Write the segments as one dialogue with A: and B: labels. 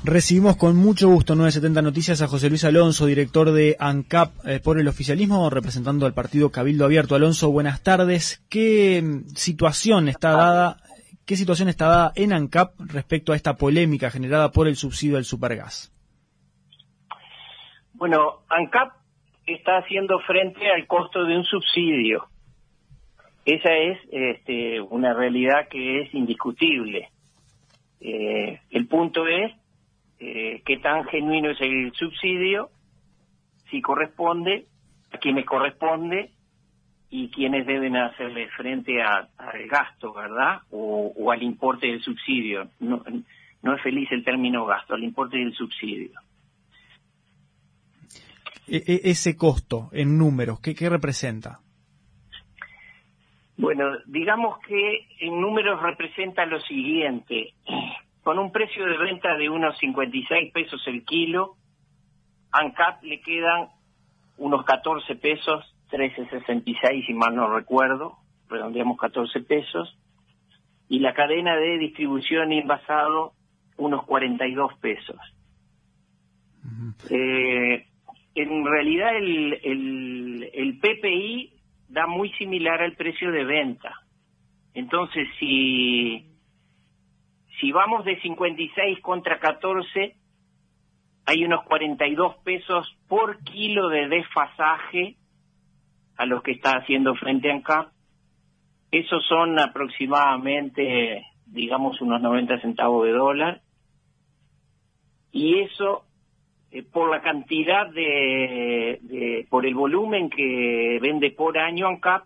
A: Recibimos con mucho gusto 970 Noticias a José Luis Alonso, director de ANCAP por el oficialismo, representando al partido Cabildo Abierto. Alonso, buenas tardes. ¿Qué situación está dada en ANCAP respecto a esta polémica generada por el subsidio del supergas?
B: Bueno, ANCAP está haciendo frente al costo de un subsidio. Esa es una realidad que es indiscutible. El punto es qué tan genuino es el subsidio, si corresponde, a quienes corresponde y quienes deben hacerle frente al gasto, ¿verdad? O al importe del subsidio. No es feliz el término gasto, al importe del subsidio.
A: Ese costo en números, ¿qué representa?
B: Bueno, digamos que en números representa lo siguiente. Con un precio de venta de unos 56 pesos el kilo, ANCAP le quedan unos 14 pesos, 13.66 si mal no recuerdo, redondeamos 14 pesos, y la cadena de distribución y envasado unos 42 pesos. En realidad el PPI da muy similar al precio de venta. Entonces, si vamos de 56 contra 14, hay unos 42 pesos por kilo de desfasaje a los que está haciendo frente a ANCAP. Esos son aproximadamente, digamos, unos 90 centavos de dólar. Y eso, por la cantidad por el volumen que vende por año ANCAP,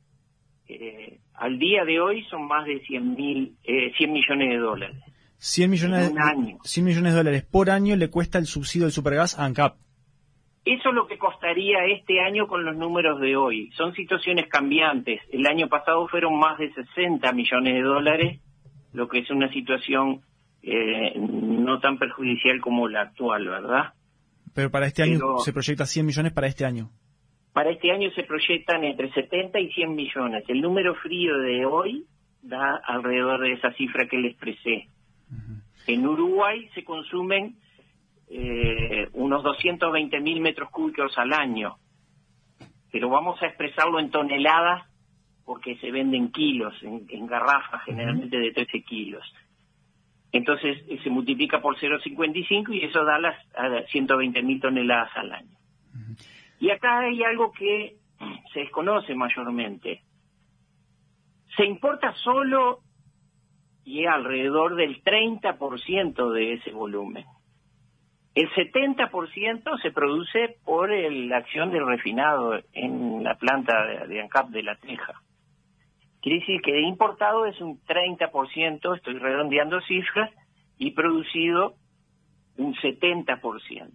B: al día de hoy son más de 100 millones de dólares.
A: 100 millones de dólares por año le cuesta el subsidio del supergas a ANCAP.
B: Eso es lo que costaría este año con los números de hoy. Son situaciones cambiantes. El año pasado fueron más de 60 millones de dólares, lo que es una situación no tan perjudicial como la actual, ¿verdad?
A: Pero para este año se proyecta 100 millones para este año.
B: Para este año se proyectan entre 70 y 100 millones. El número frío de hoy da alrededor de esa cifra que le expresé. Uh-huh. En Uruguay se consumen unos 220.000 metros cúbicos al año, pero vamos a expresarlo en toneladas porque se venden kilos, en garrafas generalmente de 13 kilos. Entonces se multiplica por 0,55 y eso da las 120.000 toneladas al año. Uh-huh. Y acá hay algo que se desconoce mayormente. Se importa solo y alrededor del 30% de ese volumen. El 70% se produce por la acción del refinado en la planta de ANCAP de La Teja. Quiere decir que de importado es un 30%, estoy redondeando cifras, y producido un 70%.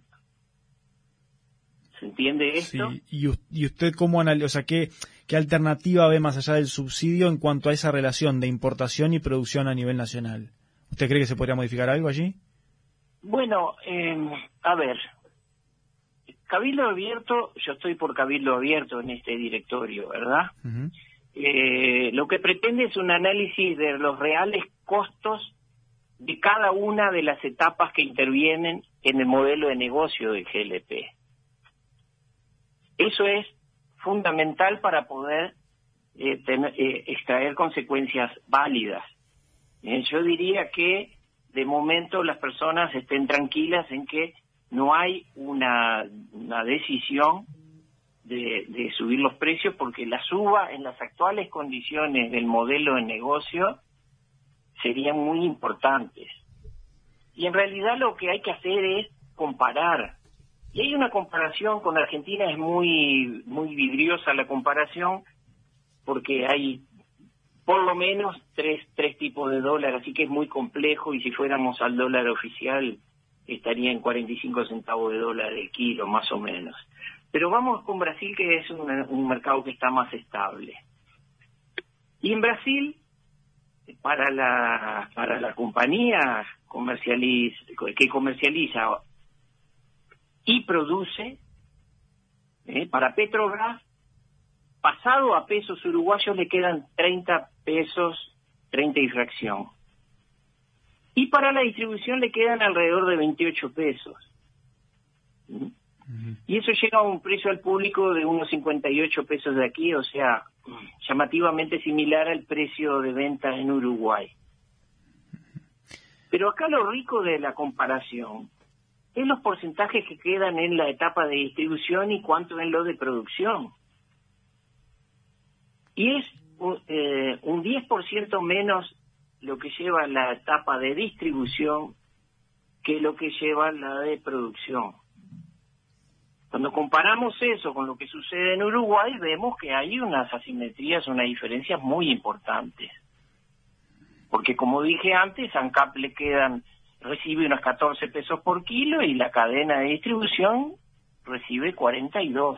B: ¿Se entiende esto?
A: Sí. ¿Y usted cómo analiza, o sea, qué alternativa ve más allá del subsidio en cuanto a esa relación de importación y producción a nivel nacional? ¿Usted cree que se podría modificar algo allí?
B: Bueno, a ver, Cabildo Abierto, yo estoy por Cabildo Abierto en este directorio, ¿verdad? Uh-huh. Lo que pretende es un análisis de los reales costos de cada una de las etapas que intervienen en el modelo de negocio del GLP. Eso es fundamental para poder extraer consecuencias válidas. Yo diría que de momento las personas estén tranquilas en que no hay una decisión de subir los precios, porque la suba en las actuales condiciones del modelo de negocio serían muy importantes. Y en realidad lo que hay que hacer es comparar. Y hay una comparación con Argentina, es muy vidriosa la comparación, porque hay por lo menos tres tipos de dólar, así que es muy complejo, y si fuéramos al dólar oficial estaría en 45 centavos de dólar el kilo, más o menos. Pero vamos con Brasil, que es un mercado que está más estable. Y en Brasil, para la compañía que comercializa y produce, para Petrobras, pasado a pesos uruguayos le quedan 30 pesos, 30 y fracción. Y para la distribución le quedan alrededor de 28 pesos. Y eso llega a un precio al público de unos 58 pesos de aquí, o sea, llamativamente similar al precio de venta en Uruguay. Pero acá lo rico de la comparación es los porcentajes que quedan en la etapa de distribución y cuánto en lo de producción. Y es un 10% menos lo que lleva la etapa de distribución que lo que lleva la de producción. Cuando comparamos eso con lo que sucede en Uruguay, vemos que hay unas asimetrías, unas diferencias muy importantes. Porque como dije antes, ANCAP recibe unos 14 pesos por kilo y la cadena de distribución recibe 42.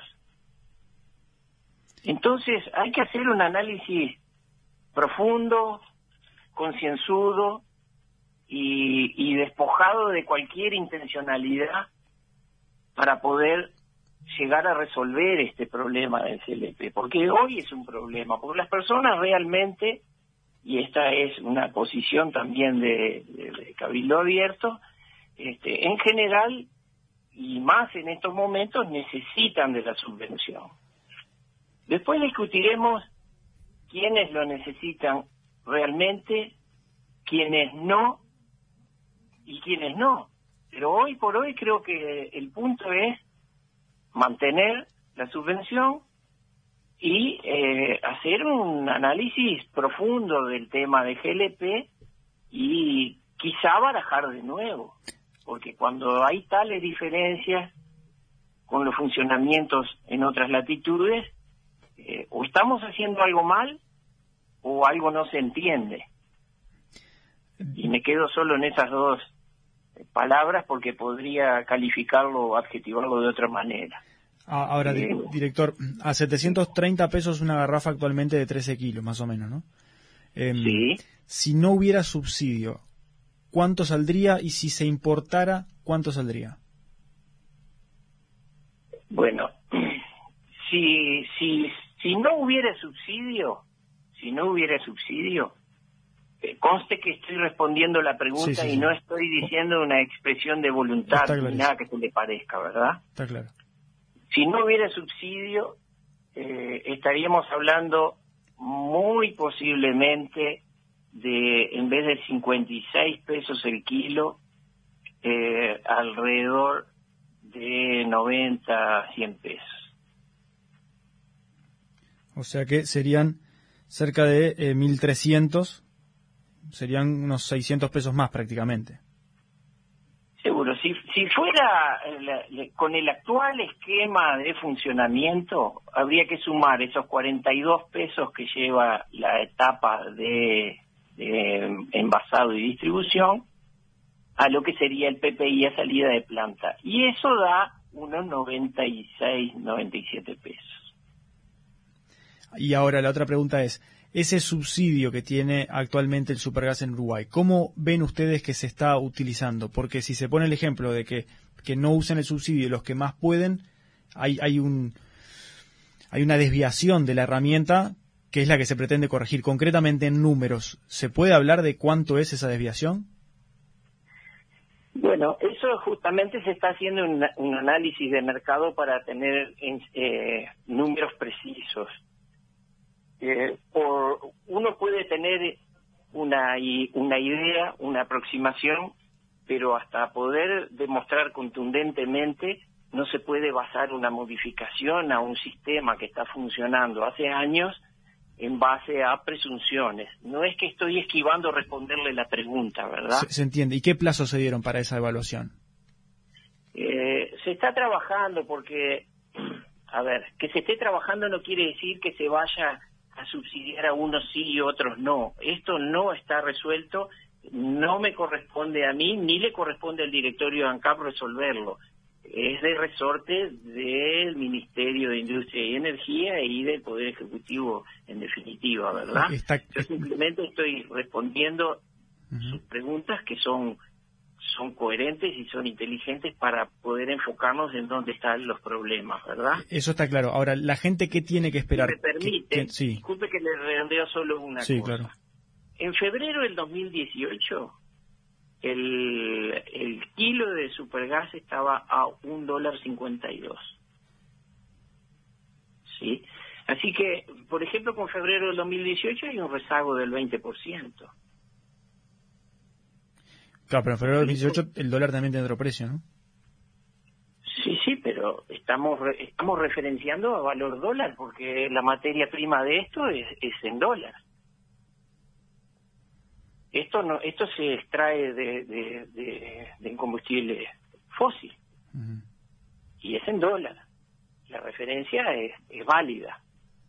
B: Entonces hay que hacer un análisis profundo, concienzudo y despojado de cualquier intencionalidad para poder llegar a resolver este problema del CLP, porque hoy es un problema, porque las personas realmente, y esta es una posición también de Cabildo Abierto, en general, y más en estos momentos, necesitan de la subvención. Después discutiremos quiénes lo necesitan realmente, quiénes no, y quiénes no. Pero hoy por hoy creo que el punto es mantener la subvención y hacer un análisis profundo del tema de GLP y quizá barajar de nuevo, porque cuando hay tales diferencias con los funcionamientos en otras latitudes, o estamos haciendo algo mal o algo no se entiende. Y me quedo solo en esas dos palabras porque podría calificarlo o adjetivarlo de otra manera.
A: Ahora, director, a 730 pesos una garrafa actualmente de 13 kilos, más o menos, ¿no?
B: Sí.
A: Si no hubiera subsidio, ¿cuánto saldría? Y si se importara, ¿cuánto saldría?
B: Bueno, si no hubiera subsidio, conste que estoy respondiendo la pregunta y no estoy diciendo una expresión de voluntad ni nada que se le parezca, ¿verdad?
A: Está claro.
B: Si no hubiera subsidio, estaríamos hablando muy posiblemente de, en vez de 56 pesos el kilo, alrededor de 90, 100 pesos.
A: O sea que serían cerca de 1.300, serían unos 600 pesos más prácticamente.
B: Seguro, si fuera con el actual esquema de funcionamiento, habría que sumar esos 42 pesos que lleva la etapa de envasado y distribución a lo que sería el PPI a salida de planta. Y eso da unos 96, 97 pesos.
A: Y ahora la otra pregunta es, ese subsidio que tiene actualmente el Supergas en Uruguay, ¿cómo ven ustedes que se está utilizando? Porque si se pone el ejemplo de que no usen el subsidio los que más pueden, hay una desviación de la herramienta que es la que se pretende corregir. Concretamente en números, ¿se puede hablar de cuánto es esa desviación?
B: Bueno, eso justamente se está haciendo un análisis de mercado para tener números precisos. Uno puede tener una idea, una aproximación, pero hasta poder demostrar contundentemente no se puede basar una modificación a un sistema que está funcionando hace años en base a presunciones. No es que estoy esquivando responderle la pregunta, ¿verdad?
A: Se entiende. ¿Y qué plazos se dieron para esa evaluación?
B: Se está trabajando porque, a ver, que se esté trabajando no quiere decir que se vaya a subsidiar a unos sí y otros no. Esto no está resuelto, no me corresponde a mí, ni le corresponde al directorio de ANCAP resolverlo. Es de resorte del Ministerio de Industria y Energía y del Poder Ejecutivo en definitiva, ¿verdad? Yo simplemente estoy respondiendo sus preguntas que son coherentes y son inteligentes para poder enfocarnos en dónde están los problemas, ¿verdad?
A: Eso está claro. Ahora, ¿la gente qué tiene que esperar?
B: Si me permite, disculpe que le redondeo solo una cosa.
A: Claro.
B: En febrero del 2018 el kilo de supergas estaba a $1.52. ¿Sí? Así que, por ejemplo, con febrero del 2018 hay un rezago del 20%.
A: Claro, pero en febrero del 2018 el dólar también tiene otro precio, ¿no?
B: Sí, pero estamos referenciando a valor dólar, porque la materia prima de esto es en dólar. Esto se extrae de combustible fósil.
A: Uh-huh.
B: Y es en dólar. La referencia es válida.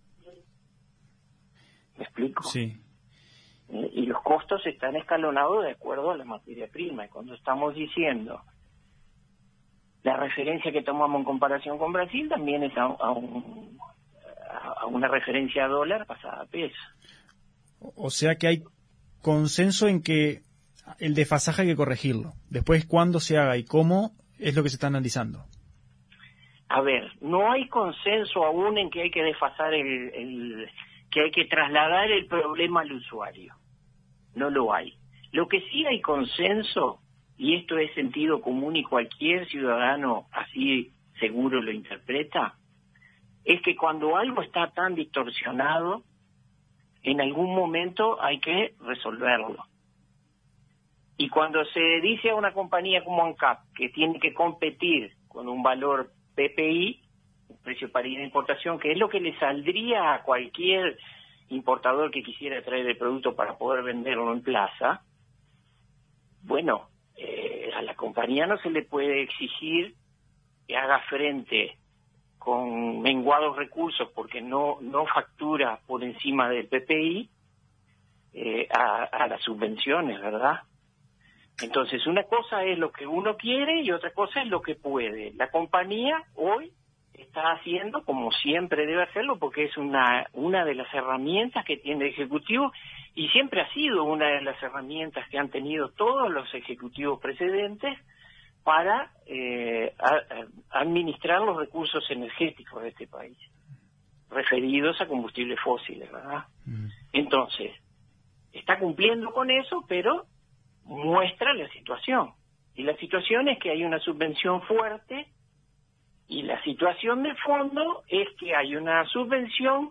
B: ¿Me explico?
A: Sí.
B: Y los costos están escalonados de acuerdo a la materia prima. Y cuando estamos diciendo la referencia que tomamos en comparación con Brasil también es a una referencia a dólar pasada a peso.
A: O sea que hay consenso en que el desfasaje hay que corregirlo. Después, cuándo se haga y cómo es lo que se está analizando.
B: A ver, no hay consenso aún en que hay que desfasar que hay que trasladar el problema al usuario. No lo hay. Lo que sí hay consenso, y esto es sentido común y cualquier ciudadano así seguro lo interpreta, es que cuando algo está tan distorsionado, en algún momento hay que resolverlo. Y cuando se dice a una compañía como ANCAP que tiene que competir con un valor PPI, un precio paridad de importación, que es lo que le saldría a cualquier importador que quisiera traer el producto para poder venderlo en plaza, bueno, a la compañía no se le puede exigir que haga frente con menguados recursos porque no factura por encima del PPI a las subvenciones, ¿verdad? Entonces, una cosa es lo que uno quiere y otra cosa es lo que puede. La compañía hoy está haciendo como siempre debe hacerlo porque es una de las herramientas que tiene el Ejecutivo y siempre ha sido una de las herramientas que han tenido todos los ejecutivos precedentes para administrar los recursos energéticos de este país, referidos a combustibles fósiles, ¿verdad? Entonces, está cumpliendo con eso, pero muestra la situación. Y la situación es que hay una subvención fuerte y la situación de fondo es que hay una subvención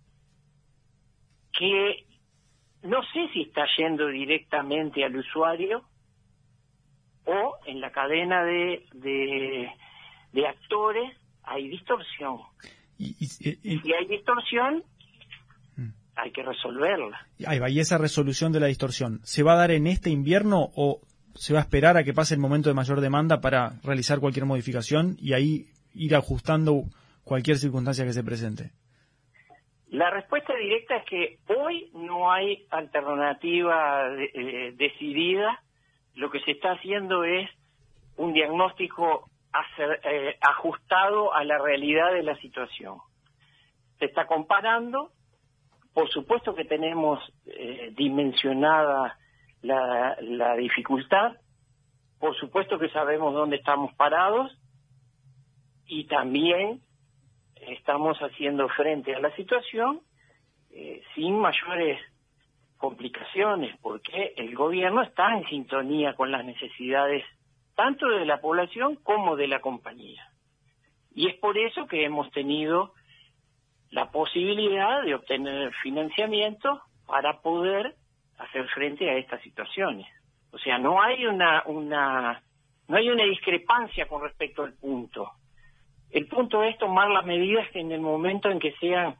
B: que no sé si está yendo directamente al usuario o en la cadena de actores hay distorsión. Y si hay distorsión, hay que resolverla.
A: Ahí va, y esa resolución de la distorsión, ¿se va a dar en este invierno o se va a esperar a que pase el momento de mayor demanda para realizar cualquier modificación y ahí ir ajustando cualquier circunstancia que se presente?
B: La respuesta directa es que hoy no hay alternativa decidida. Lo que se está haciendo es un diagnóstico ajustado a la realidad de la situación. Se está comparando. Por supuesto que tenemos dimensionada la dificultad, por supuesto que sabemos dónde estamos parados y también estamos haciendo frente a la situación sin mayores complicaciones, porque el gobierno está en sintonía con las necesidades tanto de la población como de la compañía. Y es por eso que hemos tenido la posibilidad de obtener financiamiento para poder hacer frente a estas situaciones. O sea, no hay una discrepancia con respecto al punto. El punto es tomar las medidas que en el momento en que sean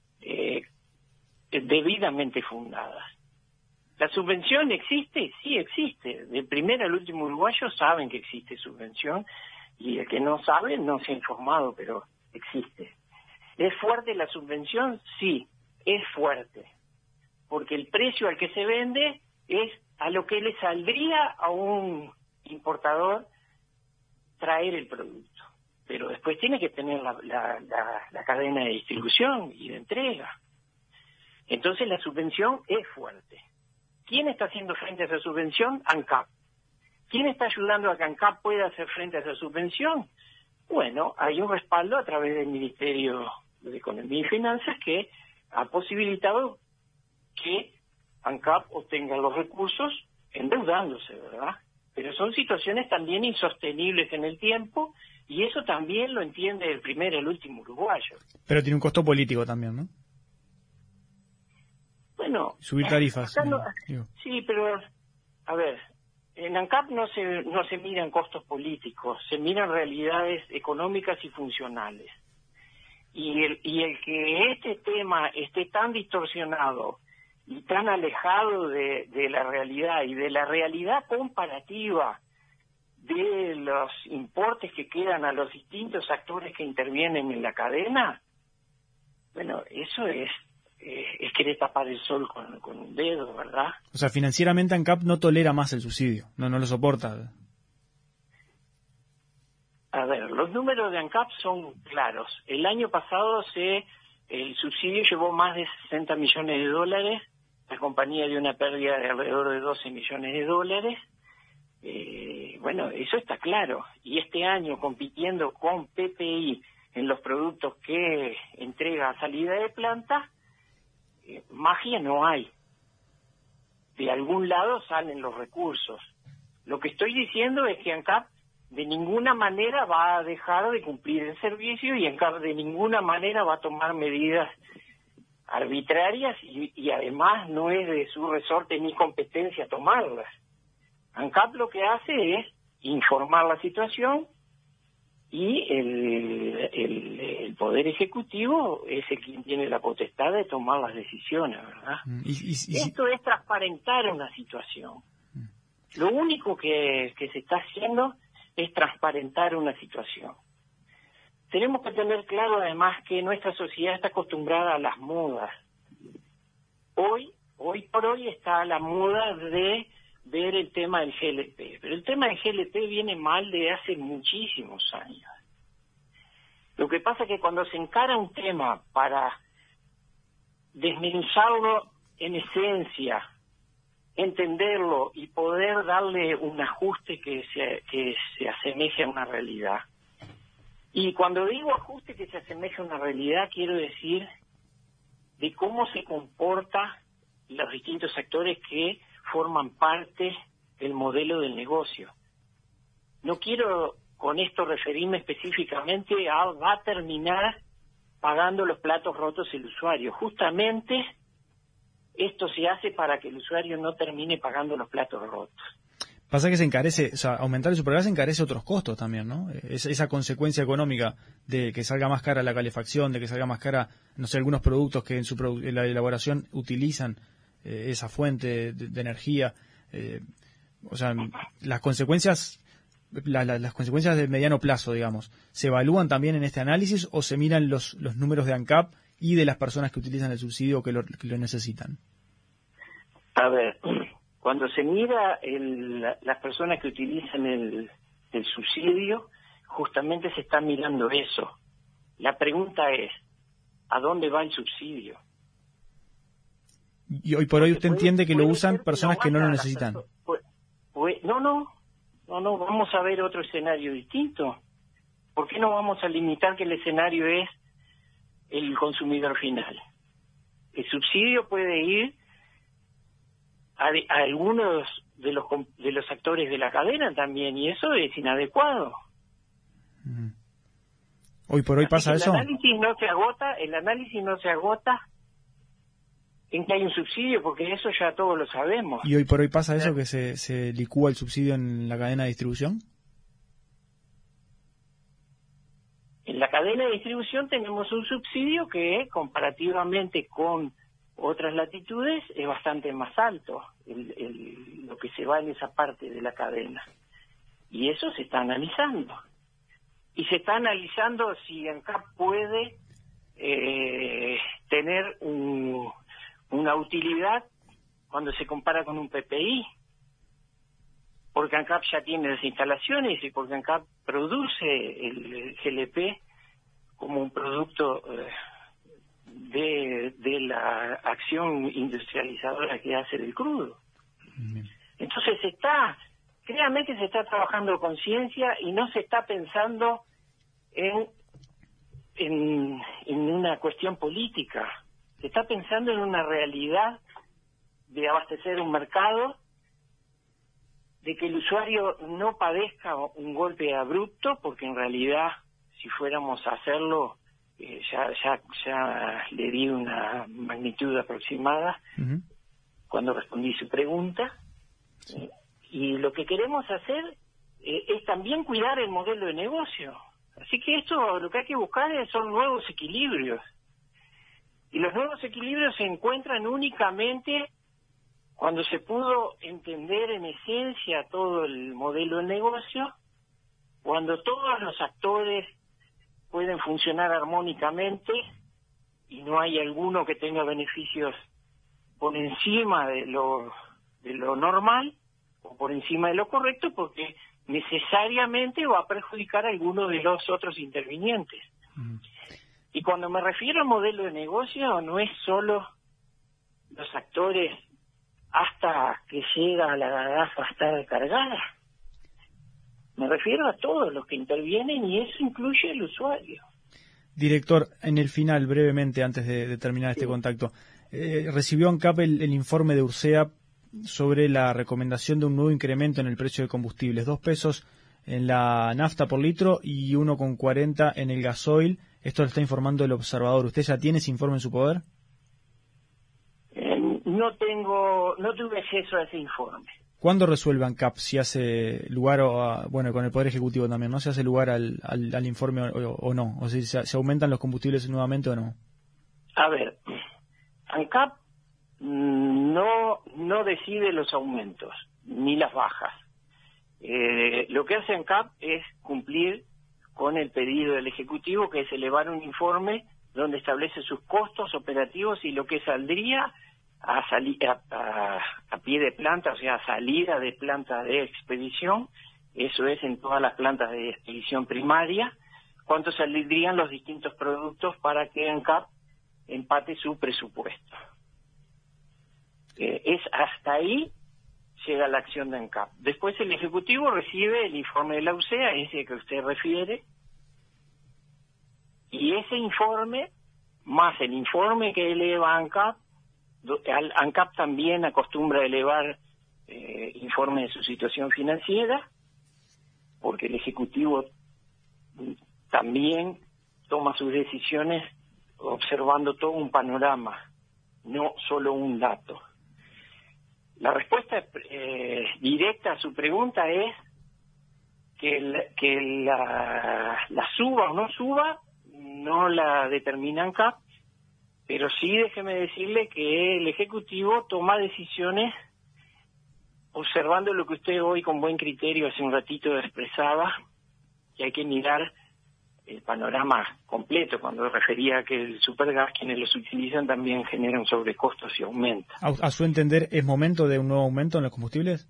B: debidamente fundadas. ¿La subvención existe? Sí existe. Del primer al último uruguayo saben que existe subvención y el que no sabe no se ha informado, pero existe. ¿Es fuerte la subvención? Sí, es fuerte, porque el precio al que se vende es a lo que le saldría a un importador traer el producto, pero después tiene que tener la cadena de distribución y de entrega. Entonces la subvención es fuerte. ¿Quién está haciendo frente a esa subvención? ANCAP. ¿Quién está ayudando a que ANCAP pueda hacer frente a esa subvención? Bueno, hay un respaldo a través del Ministerio de Economía y Finanzas que ha posibilitado que ANCAP obtenga los recursos en deuda. dándose, ¿verdad? Pero son situaciones también insostenibles en el tiempo, y eso también lo entiende el primer y el último uruguayo.
A: Pero tiene un costo político también, ¿no?
B: Bueno,
A: Subir tarifas.
B: Sí, pero, a ver, en ANCAP no se miran costos políticos, se miran realidades económicas y funcionales. Y el que este tema esté tan distorsionado y tan alejado de la realidad y de la realidad comparativa de los importes que quedan a los distintos actores que intervienen en la cadena, bueno, eso es querer tapar el sol con un dedo, ¿verdad?
A: O sea, financieramente ANCAP no tolera más el subsidio, no lo soporta.
B: A ver, los números de ANCAP son claros. El año pasado el subsidio llevó más de 60 millones de dólares, la compañía dio una pérdida de alrededor de 12 millones de dólares. Bueno, eso está claro. Y este año, compitiendo con PPI en los productos que entrega a salida de planta, magia no hay. De algún lado salen los recursos. Lo que estoy diciendo es que ANCAP de ninguna manera va a dejar de cumplir el servicio, y ANCAP de ninguna manera va a tomar medidas arbitrarias, y además no es de su resorte ni competencia tomarlas. ANCAP lo que hace es informar la situación, y el Poder Ejecutivo es el quien tiene la potestad de tomar las decisiones, ¿verdad? Esto es transparentar una situación. Lo único que se está haciendo es transparentar una situación. Tenemos que tener claro además que nuestra sociedad está acostumbrada a las modas. Hoy por hoy está la moda de ver el tema del GLP, pero el tema del GLP viene mal de hace muchísimos años. Lo que pasa es que cuando se encara un tema para desmenuzarlo en esencia, entenderlo y poder darle un ajuste que se asemeje a una realidad. Y cuando digo ajuste que se asemeje a una realidad, quiero decir de cómo se comporta los distintos actores que forman parte del modelo del negocio. No quiero con esto referirme específicamente a va a terminar pagando los platos rotos el usuario. Justamente esto se hace para que el usuario no termine pagando los platos rotos.
A: Pasa que se encarece, o sea, aumentar el supergas encarece otros costos también, ¿no? Esa consecuencia económica de que salga más cara la calefacción, de que salga más cara, no sé, algunos productos que en la elaboración utilizan esa fuente de energía. O sea, las consecuencias de mediano plazo, digamos, ¿se evalúan también en este análisis o se miran los números de ANCAP y de las personas que utilizan el subsidio o que lo necesitan?
B: A ver, cuando se mira las personas que utilizan el subsidio, justamente se está mirando eso. La pregunta es, ¿a dónde va el subsidio?
A: Y hoy por hoy usted entiende que lo usan personas que no lo necesitan.
B: No, vamos a ver otro escenario distinto. ¿Por qué no vamos a limitar que el escenario es el consumidor final? El subsidio puede ir a algunos de los actores de la cadena también, y eso es inadecuado.
A: Hoy por hoy pasa eso.
B: El análisis no se agota en que hay un subsidio, porque eso ya todos lo sabemos.
A: ¿Y hoy por hoy pasa eso, que se licúa el subsidio en la cadena de distribución?
B: En la cadena de distribución tenemos un subsidio que, comparativamente con otras latitudes, es bastante más alto, lo que se va en esa parte de la cadena. Y eso se está analizando. Y se está analizando si ANCAP puede tener una utilidad cuando se compara con un PPI, porque ANCAP ya tiene las instalaciones y porque ANCAP produce el GLP como un producto de la acción industrializadora que hace del crudo. Entonces créanme que se está trabajando con ciencia y no se está pensando en una cuestión política. Se está pensando en una realidad de abastecer un mercado de que el usuario no padezca un golpe abrupto, porque en realidad, si fuéramos a hacerlo, ya le di una magnitud aproximada cuando respondí su pregunta. Y lo que queremos hacer es también cuidar el modelo de negocio. Así que esto, lo que hay que buscar son nuevos equilibrios. Y los nuevos equilibrios se encuentran únicamente cuando se pudo entender en esencia todo el modelo de negocio, cuando todos los actores pueden funcionar armónicamente y no hay alguno que tenga beneficios por encima de lo normal o por encima de lo correcto, porque necesariamente va a perjudicar a alguno de los otros intervinientes. Y cuando me refiero al modelo de negocio, no es solo los actores hasta que llega la gafa a estar cargada. Me refiero a todos los que intervienen y eso incluye al usuario.
A: Director, en el final, brevemente, antes de terminar este contacto, recibió ANCAP el informe de URSEA sobre la recomendación de un nuevo incremento en el precio de combustibles, 2 pesos en la nafta por litro y 1,40 en el gasoil. Esto lo está informando el observador. ¿Usted ya tiene ese informe en su poder?
B: No tuve acceso a ese informe.
A: ¿Cuándo resuelve ANCAP si hace lugar, con el Poder Ejecutivo también, ¿no? ¿Se hace lugar al informe o no? O sea, ¿se aumentan los combustibles nuevamente o no?
B: A ver, ANCAP no decide los aumentos ni las bajas. Lo que hace ANCAP es cumplir con el pedido del Ejecutivo, que es elevar un informe donde establece sus costos operativos y lo que saldría a pie de planta, o sea, a salida de planta de expedición, eso es en todas las plantas de expedición primaria, cuánto saldrían los distintos productos para que ANCAP empate su presupuesto. Es hasta ahí llega la acción de ANCAP. Después el Ejecutivo recibe el informe de la URSEA, ese que usted refiere, y ese informe, más el informe que eleva ANCAP, ANCAP también acostumbra a elevar informe de su situación financiera, porque el Ejecutivo también toma sus decisiones observando todo un panorama, no solo un dato. La respuesta directa a su pregunta es que la suba o no suba no la determina ANCAP, pero sí déjeme decirle que el Ejecutivo toma decisiones observando lo que usted hoy con buen criterio hace un ratito expresaba, que hay que mirar el panorama completo cuando refería a que el supergas, quienes los utilizan, también generan sobrecostos y aumenta.
A: ¿A su entender es momento de un nuevo aumento en los combustibles?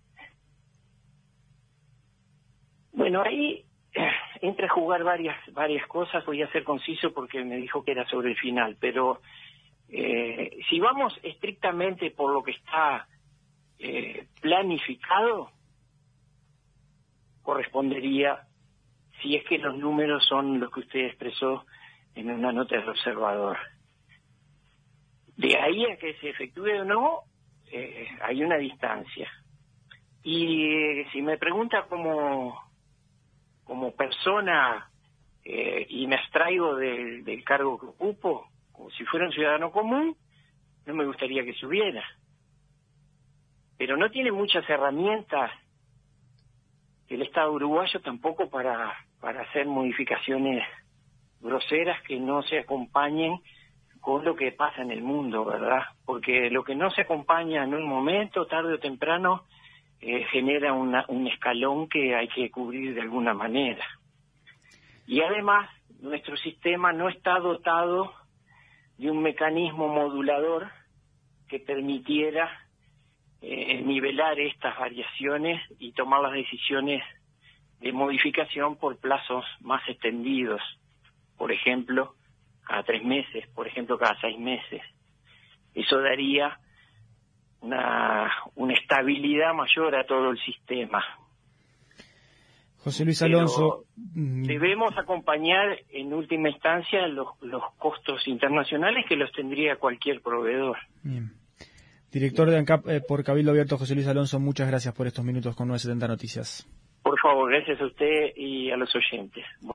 B: Bueno, ahí entra a jugar varias cosas. Voy a ser conciso porque me dijo que era sobre el final, pero si vamos estrictamente por lo que está planificado, correspondería, si es que los números son los que usted expresó en una nota del observador. De ahí a que se efectúe o no, hay una distancia. Y si me pregunta como persona, y me abstraigo del cargo que ocupo, como si fuera un ciudadano común, no me gustaría que subiera. Pero no tiene muchas herramientas el Estado uruguayo tampoco para hacer modificaciones groseras que no se acompañen con lo que pasa en el mundo, ¿verdad? Porque lo que no se acompaña en un momento, tarde o temprano, genera un escalón que hay que cubrir de alguna manera. Y además, nuestro sistema no está dotado de un mecanismo modulador que permitiera nivelar estas variaciones y tomar las decisiones de modificación por plazos más extendidos, por ejemplo, cada 3 meses, por ejemplo, cada 6 meses. Eso daría una estabilidad mayor a todo el sistema.
A: José Luis Alonso,
B: debemos acompañar en última instancia los costos internacionales que los tendría cualquier proveedor.
A: Bien. Director de ANCAP por Cabildo Abierto, José Luis Alonso, muchas gracias por estos minutos con 970 Noticias.
B: Por favor, gracias a usted y a los oyentes.